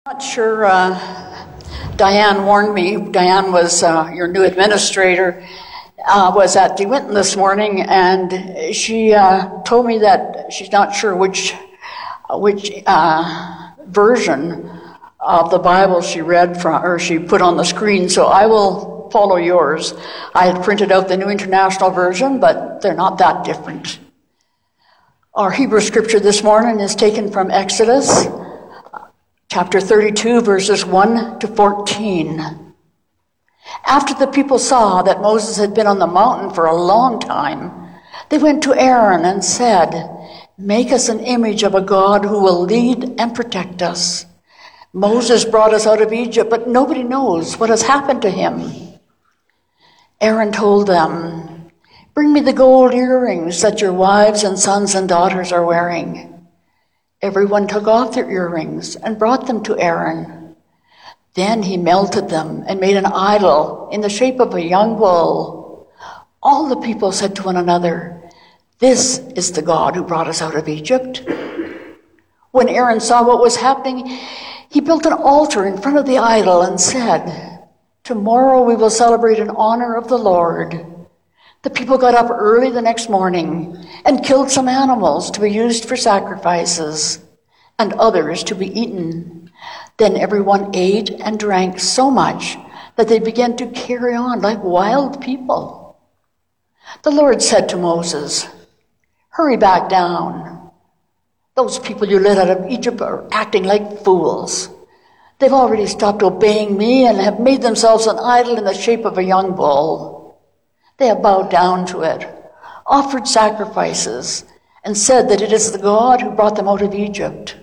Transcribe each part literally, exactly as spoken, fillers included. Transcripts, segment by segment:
Not sure. Uh, Diane warned me. Diane was uh, your new administrator. Uh, was at DeWinton this morning, and she uh, told me that she's not sure which which uh, version of the Bible she read from, or she put on the screen. So I will follow yours. I had printed out the New International Version, but they're not that different. Our Hebrew scripture this morning is taken from Exodus chapter thirty-two, verses one to fourteen. After the people saw that Moses had been on the mountain for a long time, they went to Aaron and said, "Make us an image of a God who will lead and protect us. Moses brought us out of Egypt, but nobody knows what has happened to him." Aaron told them, "Bring me the gold earrings that your wives and sons and daughters are wearing." Everyone took off their earrings and brought them to Aaron. Then he melted them and made an idol in the shape of a young bull. All the people said to one another, "This is the God who brought us out of Egypt." When Aaron saw what was happening, he built an altar in front of the idol and said, "Tomorrow we will celebrate in honor of the Lord." The people got up early the next morning and killed some animals to be used for sacrifices and others to be eaten. Then everyone ate and drank so much that they began to carry on like wild people. The Lord said to Moses, "Hurry back down. Those people you led out of Egypt are acting like fools. They've already stopped obeying me and have made themselves an idol in the shape of a young bull. They have bowed down to it, offered sacrifices, and said that it is the God who brought them out of Egypt.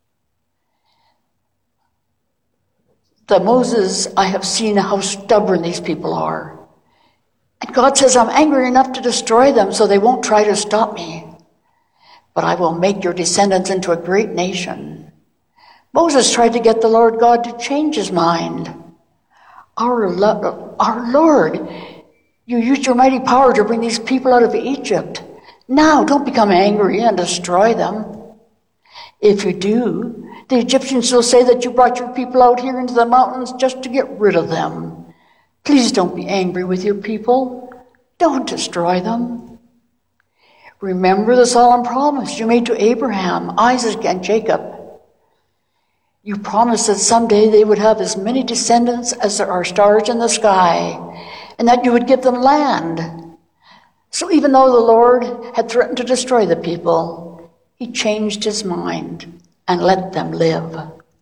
The Moses, I have seen how stubborn these people are. And God says, I'm angry enough to destroy them so they won't try to stop me. But I will make your descendants into a great nation." Moses tried to get the Lord God to change his mind. Our, lo- our Lord, you used your mighty power to bring these people out of Egypt. Now don't become angry and destroy them. If you do, the Egyptians will say that you brought your people out here into the mountains just to get rid of them. Please don't be angry with your people. Don't destroy them. Remember the solemn promise you made to Abraham, Isaac, and Jacob. You promised that someday they would have as many descendants as there are stars in the sky, and that you would give them land. So even though the Lord had threatened to destroy the people, he changed his mind and let them live.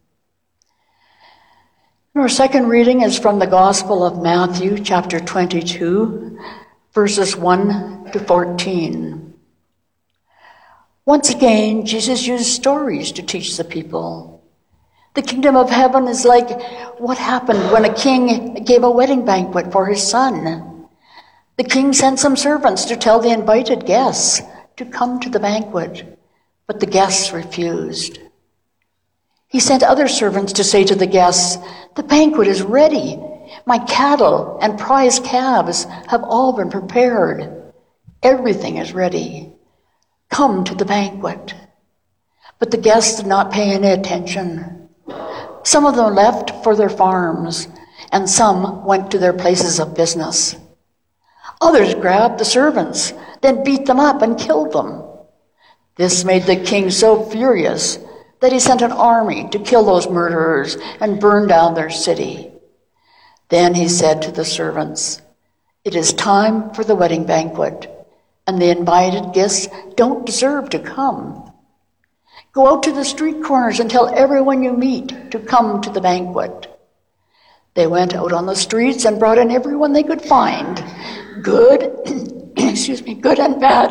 Our second reading is from the Gospel of Matthew, chapter twenty-two, verses one to fourteen. Once again, Jesus used stories to teach the people. The kingdom of heaven is like what happened when a king gave a wedding banquet for his son. The king sent some servants to tell the invited guests to come to the banquet, but the guests refused. He sent other servants to say to the guests, "The banquet is ready. My cattle and prize calves have all been prepared. Everything is ready. Come to the banquet." But the guests did not pay any attention. Some of them left for their farms, and some went to their places of business. Others grabbed the servants, then beat them up and killed them. This made the king so furious that he sent an army to kill those murderers and burn down their city. Then he said to the servants, "It is time for the wedding banquet, and the invited guests don't deserve to come. Go out to the street corners and tell everyone you meet to come to the banquet." They went out on the streets and brought in everyone they could find, good, excuse me, good and bad,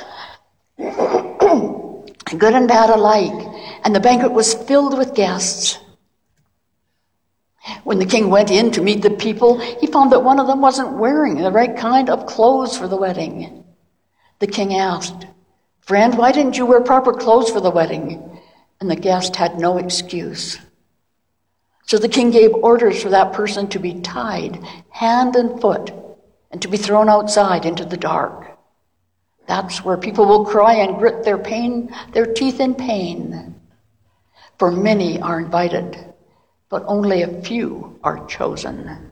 good and bad alike, and the banquet was filled with guests. When the king went in to meet the people, he found that one of them wasn't wearing the right kind of clothes for the wedding. The king asked, "Friend, why didn't you wear proper clothes for the wedding?" And the guest had no excuse. So the king gave orders for that person to be tied hand and foot and to be thrown outside into the dark. That's where people will cry and grit their pain, their teeth in pain. For many are invited, but only a few are chosen.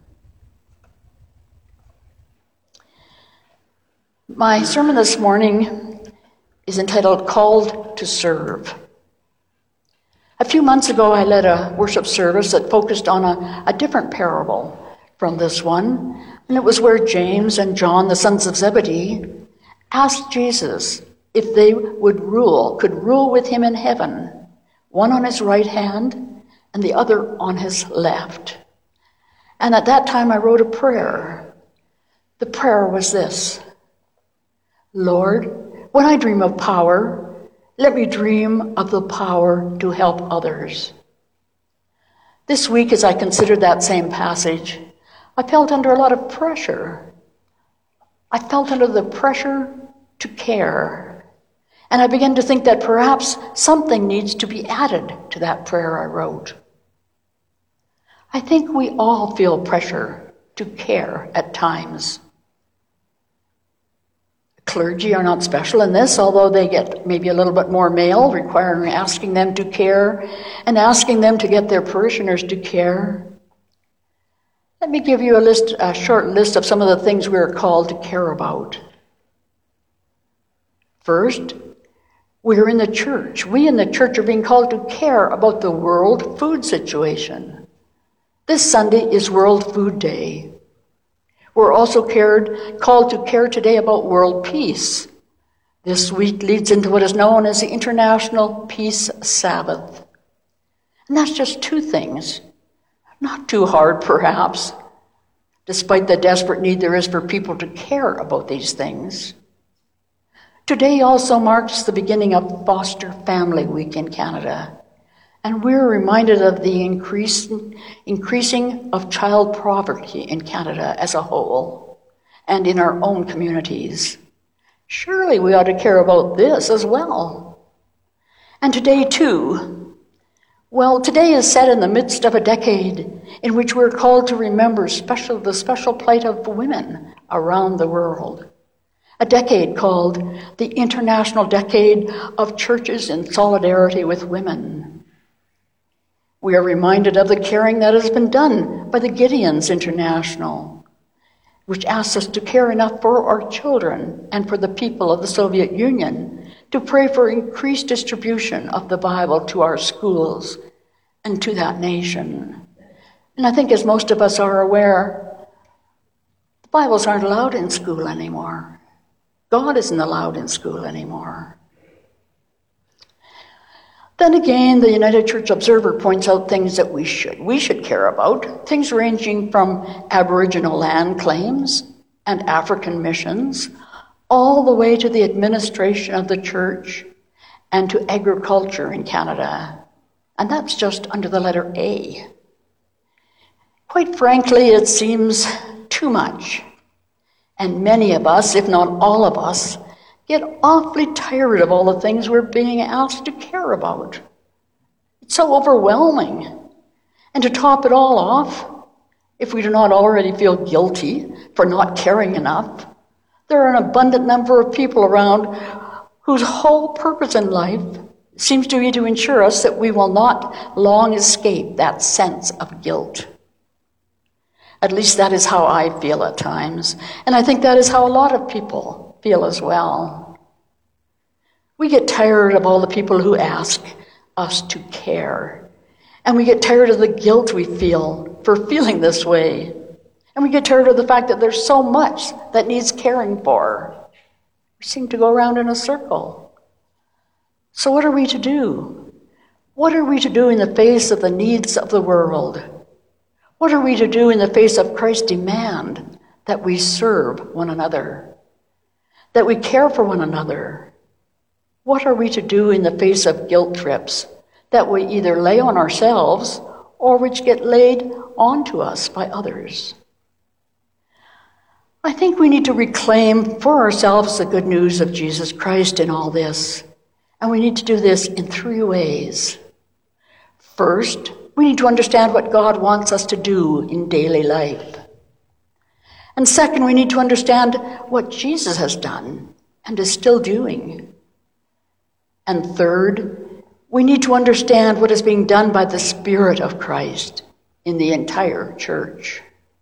My sermon this morning is entitled Called to Serve. A few months ago, I led a worship service that focused on a, a different parable from this one, and it was where James and John, the sons of Zebedee, asked Jesus if they would rule, could rule with him in heaven, one on his right hand and the other on his left. And at that time, I wrote a prayer. The prayer was this: Lord, when I dream of power, let me dream of the power to help others. This week, as I considered that same passage, I felt under a lot of pressure. I felt under the pressure to care. And I began to think that perhaps something needs to be added to that prayer I wrote. I think we all feel pressure to care at times. Clergy are not special in this, although they get maybe a little bit more mail, requiring asking them to care and asking them to get their parishioners to care. Let me give you a list, a short list of some of the things we are called to care about. First, we are in the church. We in the church are being called to care about the world food situation. This Sunday is World Food Day. We're also cared, called to care today about world peace. This week leads into what is known as the International Peace Sabbath. And that's just two things. Not too hard, perhaps, despite the desperate need there is for people to care about these things. Today also marks the beginning of Foster Family Week in Canada, and we're reminded of the increase, increasing of child poverty in Canada as a whole and in our own communities. Surely we ought to care about this as well. And today too, well, today is set in the midst of a decade in which we're called to remember special, the special plight of women around the world. A decade called the International Decade of Churches in Solidarity with Women. We are reminded of the caring that has been done by the Gideons International, which asks us to care enough for our children and for the people of the Soviet Union to pray for increased distribution of the Bible to our schools and to that nation. And I think, as most of us are aware, the Bibles aren't allowed in school anymore. God isn't allowed in school anymore. Then again, the United Church Observer points out things that we should. We should care about, things ranging from Aboriginal land claims and African missions, all the way to the administration of the church and to agriculture in Canada. And that's just under the letter A. Quite frankly, it seems too much. And many of us, if not all of us, get awfully tired of all the things we're being asked to care about. It's so overwhelming. And to top it all off, if we do not already feel guilty for not caring enough, there are an abundant number of people around whose whole purpose in life seems to be to ensure us that we will not long escape that sense of guilt. At least that is how I feel at times, and I think that is how a lot of people feel as well. We get tired of all the people who ask us to care, and we get tired of the guilt we feel for feeling this way, and we get tired of the fact that there's so much that needs caring for. We seem to go around in a circle. So what are we to do? What are we to do in the face of the needs of the world? What are we to do in the face of Christ's demand that we serve one another, that we care for one another? What are we to do in the face of guilt trips that we either lay on ourselves or which get laid onto us by others? I think we need to reclaim for ourselves the good news of Jesus Christ in all this, and we need to do this in three ways. First, we need to understand what God wants us to do in daily life. And second, we need to understand what Jesus has done and is still doing. And third, we need to understand what is being done by the Spirit of Christ in the entire church.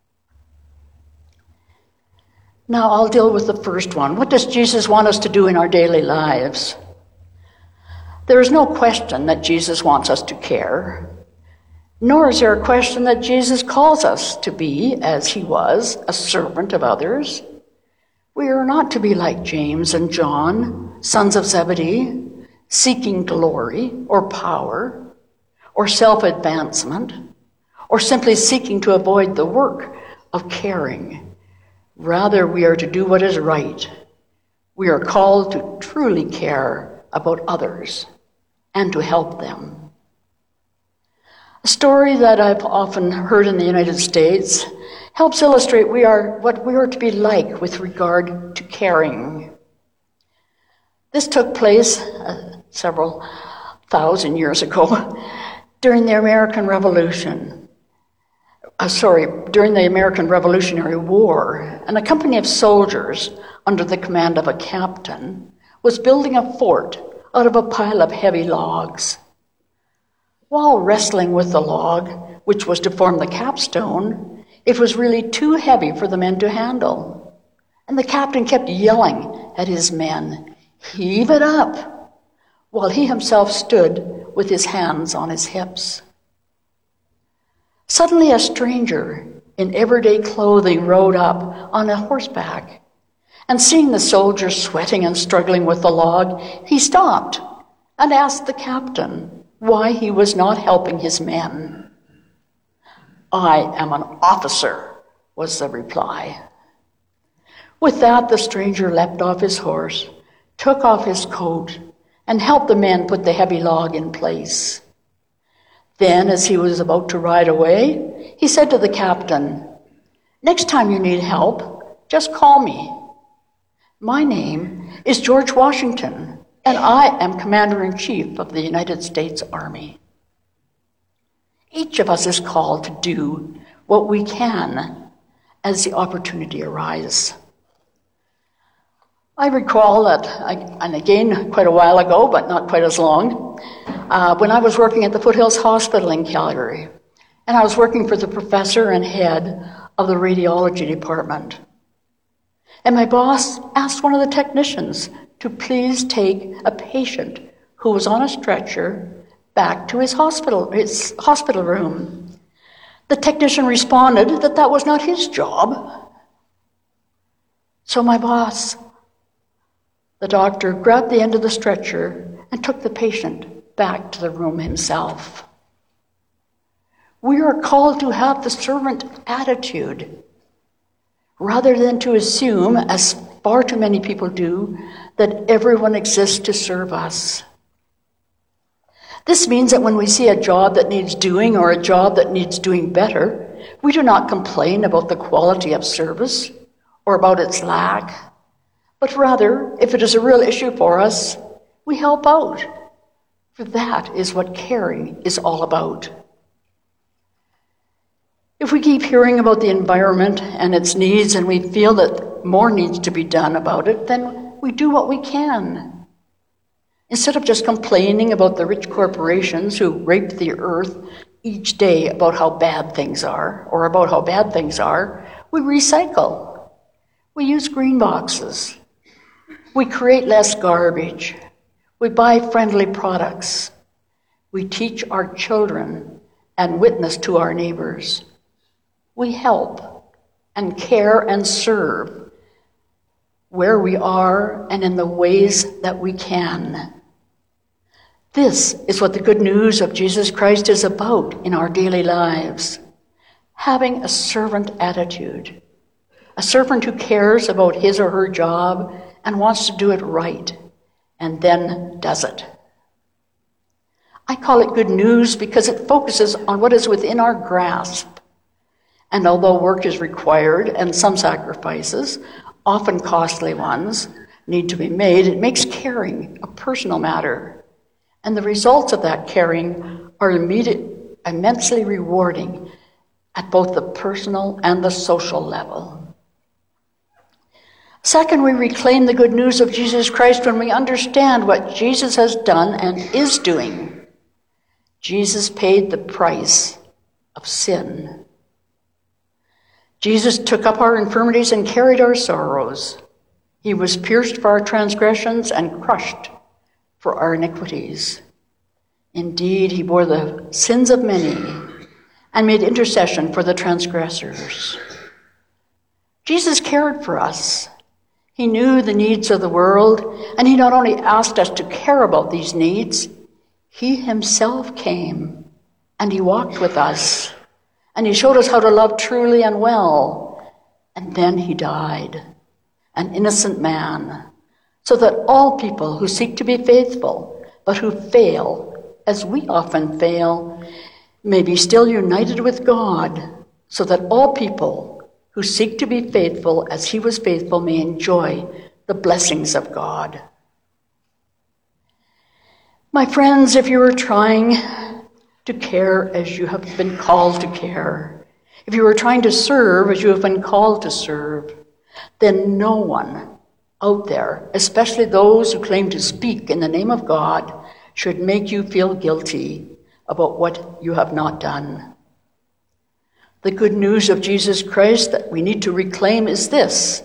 Now I'll deal with the first one. What does Jesus want us to do in our daily lives? There is no question that Jesus wants us to care, nor is there a question that Jesus calls us to be, as he was, a servant of others. We are not to be like James and John, sons of Zebedee, seeking glory or power or self-advancement, or simply seeking to avoid the work of caring. Rather, we are to do what is right. We are called to truly care about others and to help them. A story that I've often heard in the United States helps illustrate we are what we are to be like with regard to caring. This took place uh, several thousand years ago during the American Revolution. Uh, sorry, during the American Revolutionary War, and a company of soldiers under the command of a captain was building a fort out of a pile of heavy logs. While wrestling with the log, which was to form the capstone, it was really too heavy for the men to handle. And the captain kept yelling at his men, "Heave it up," while he himself stood with his hands on his hips. Suddenly a stranger in everyday clothing rode up on a horseback, and seeing the soldiers sweating and struggling with the log, he stopped and asked the captain why he was not helping his men. "I am an officer," was the reply. With that, the stranger leapt off his horse, took off his coat, and helped the men put the heavy log in place. Then, as he was about to ride away, he said to the captain, "Next time you need help, just call me. My name is George Washington, and I am Commander-in-Chief of the United States Army." Each of us is called to do what we can as the opportunity arises. I recall that, and again, quite a while ago, but not quite as long, uh, when I was working at the Foothills Hospital in Calgary, and I was working for the professor and head of the radiology department. And my boss asked one of the technicians to please take a patient who was on a stretcher back to his hospital, his hospital room. The technician responded that that was not his job. So my boss, the doctor, grabbed the end of the stretcher and took the patient back to the room himself. We are called to have the servant attitude, rather than to assume, as far too many people do, that everyone exists to serve us. This means that when we see a job that needs doing or a job that needs doing better, we do not complain about the quality of service or about its lack, but rather, if it is a real issue for us, we help out. For that is what caring is all about. If we keep hearing about the environment and its needs and we feel that more needs to be done about it, then we do what we can. Instead of just complaining about the rich corporations who rape the earth each day about how bad things are, or about how bad things are, we recycle. We use green boxes. We create less garbage. We buy friendly products. We teach our children and witness to our neighbors. We help and care and serve where we are and in the ways that we can. This is what the good news of Jesus Christ is about in our daily lives. Having a servant attitude. A servant who cares about his or her job and wants to do it right, and then does it. I call it good news because it focuses on what is within our grasp. And although work is required and some sacrifices, often costly ones, need to be made, it makes caring a personal matter. And the results of that caring are immediate, immensely rewarding at both the personal and the social level. Second, we reclaim the good news of Jesus Christ when we understand what Jesus has done and is doing. Jesus paid the price of sin. Jesus took up our infirmities and carried our sorrows. He was pierced for our transgressions and crushed for our iniquities. Indeed, he bore the sins of many and made intercession for the transgressors. Jesus cared for us. He knew the needs of the world, and he not only asked us to care about these needs, he himself came and he walked with us, and he showed us how to love truly and well. And then he died, an innocent man, so that all people who seek to be faithful, but who fail, as we often fail, may be still united with God, so that all people who seek to be faithful as he was faithful may enjoy the blessings of God. My friends, if you are trying to care as you have been called to care, if you are trying to serve as you have been called to serve, then no one out there, especially those who claim to speak in the name of God, should make you feel guilty about what you have not done. The good news of Jesus Christ that we need to reclaim is this: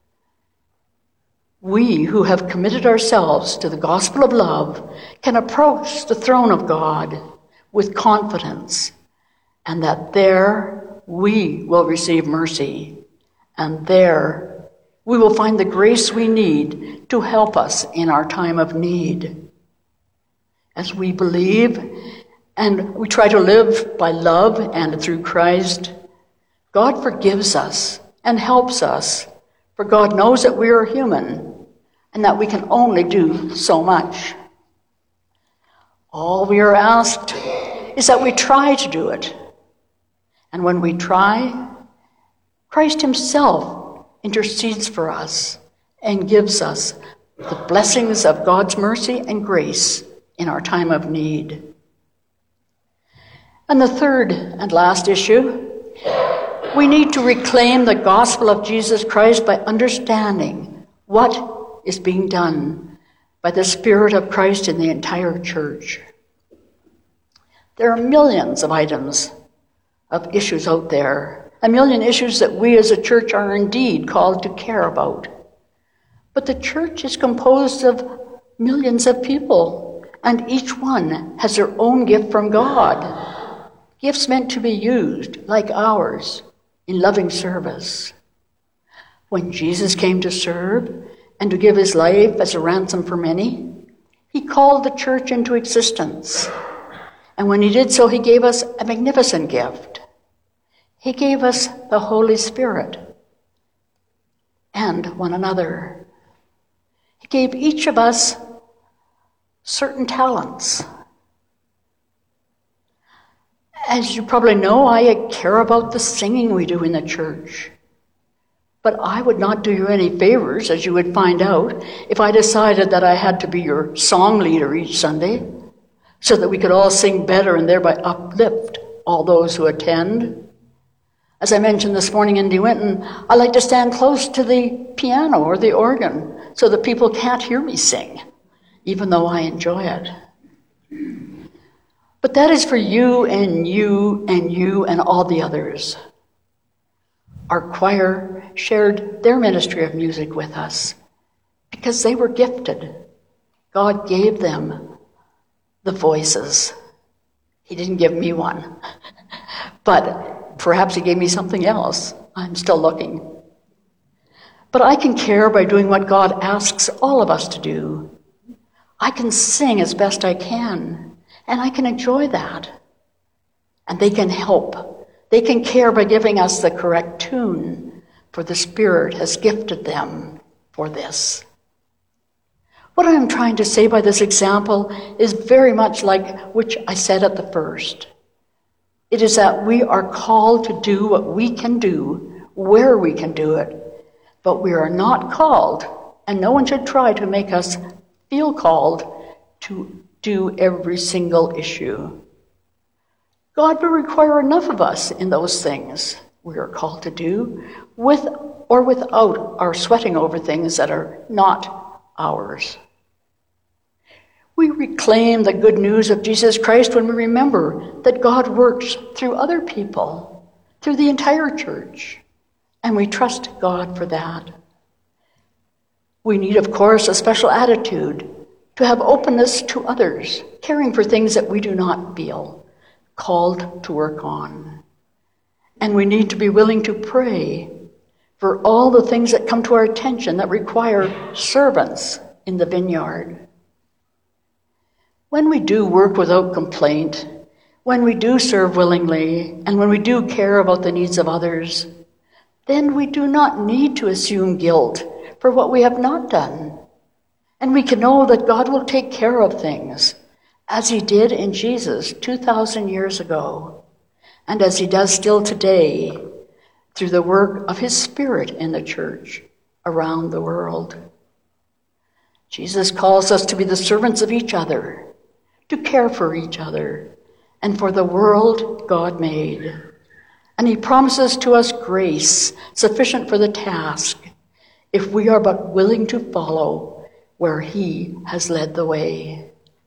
we who have committed ourselves to the gospel of love can approach the throne of God with confidence, and that there we will receive mercy, and there we will find the grace we need to help us in our time of need. As we believe and we try to live by love and through Christ, God forgives us and helps us, for God knows that we are human and that we can only do so much. All we are asked is that we try to do it. And when we try, Christ himself intercedes for us and gives us the blessings of God's mercy and grace in our time of need. And the third and last issue, we need to reclaim the gospel of Jesus Christ by understanding what is being done by the Spirit of Christ in the entire church. There are millions of items of issues out there, a million issues that we as a church are indeed called to care about. But the church is composed of millions of people, and each one has their own gift from God. Gifts meant to be used, like ours, in loving service. When Jesus came to serve and to give his life as a ransom for many, he called the church into existence. And when he did so, he gave us a magnificent gift. He gave us the Holy Spirit and one another. He gave each of us certain talents. As you probably know, I care about the singing we do in the church. But I would not do you any favors, as you would find out, if I decided that I had to be your song leader each Sunday, so that we could all sing better and thereby uplift all those who attend. As I mentioned this morning in DeWinton, I like to stand close to the piano or the organ so that people can't hear me sing, even though I enjoy it. But that is for you and you and you and all the others. Our choir shared their ministry of music with us because they were gifted. God gave them the voices. He didn't give me one, but perhaps he gave me something else. I'm still looking. But I can care by doing what God asks all of us to do. I can sing as best I can, and I can enjoy that. And they can help. They can care by giving us the correct tune, for the Spirit has gifted them for this. What I'm trying to say by this example is very much like which I said at the first. It is that we are called to do what we can do, where we can do it, but we are not called, and no one should try to make us feel called to do every single issue. God will require enough of us in those things we are called to do, with or without our sweating over things that are not ours. We reclaim the good news of Jesus Christ when we remember that God works through other people, through the entire church, and we trust God for that. We need, of course, a special attitude to have openness to others, caring for things that we do not feel called to work on. And we need to be willing to pray for all the things that come to our attention that require servants in the vineyard. When we do work without complaint, when we do serve willingly, and when we do care about the needs of others, then we do not need to assume guilt for what we have not done. And we can know that God will take care of things, as he did in Jesus two thousand years ago, and as he does still today through the work of his Spirit in the church around the world. Jesus calls us to be the servants of each other, to care for each other, and for the world God made. And he promises to us grace sufficient for the task, if we are but willing to follow where he has led the way.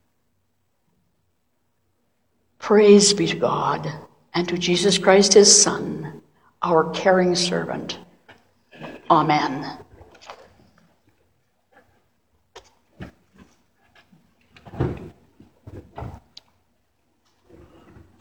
Praise be to God and to Jesus Christ, his Son, our caring servant. Amen.